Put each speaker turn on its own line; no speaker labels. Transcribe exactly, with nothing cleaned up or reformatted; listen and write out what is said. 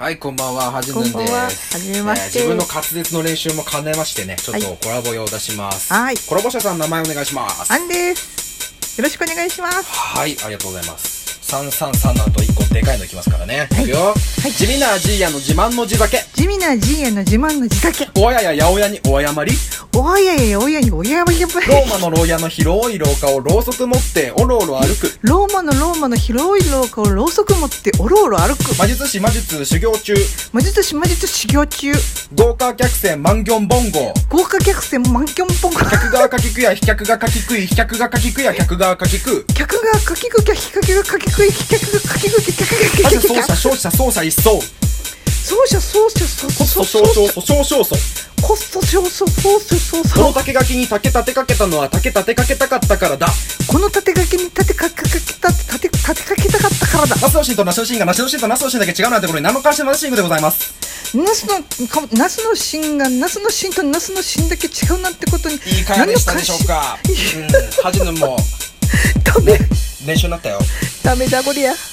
はい、こんばんは、はじぬんです。
こんばんは、はじめまして、
えー、自分の滑舌の練習も兼ねましてね、ちょっとコラボ用を出します。
はい。
コラボ者さん名前お願いします。
アンです。よろしくお願いします。
はい、ありがとうございます。さんさんさんの後いっこでかいのいきますからね。はい、いくよ。はい、地味なじいやの自慢の地酒。
地味なじいやの自慢の地酒。
おやややおやにお謝り。
おやややおやにおやまり。ロ
ーマの牢屋の広い廊下をろうそく持っておろおろ歩く。
ローマのローマの広い廊下をろうそく持っておろおろ歩く。
魔術師魔術修行中。
魔術師魔術修行中。
豪華客船マンギョンボンゴ。
豪華客船マンギョンボンゴ。
客がかきくや飛脚がかきくい飛脚がかきくや客がかきく。
客がかきくや飛脚がかきくい飛脚がかきくい。
他者奏者勝者奏者一掃。
奏者奏者奏者
コスト少々訴訟勝訴。
コスト少々奏者奏者。
この竹垣に竹立てかけたのは竹立てかけたかったからだ。
この縦垣に縦かけた縦立てかけたかったからだ。
ナスの芯とナスの芯がナスの芯とナスの芯だけ違うなんてこれ何の関係のナスシングでございます。
ナスのナスの芯がナスの芯とナスの芯だけ違うなんてことに。
いい回でしたでしょうか。うん、はじぬんもね練習になったよ。
ダメだこりゃ。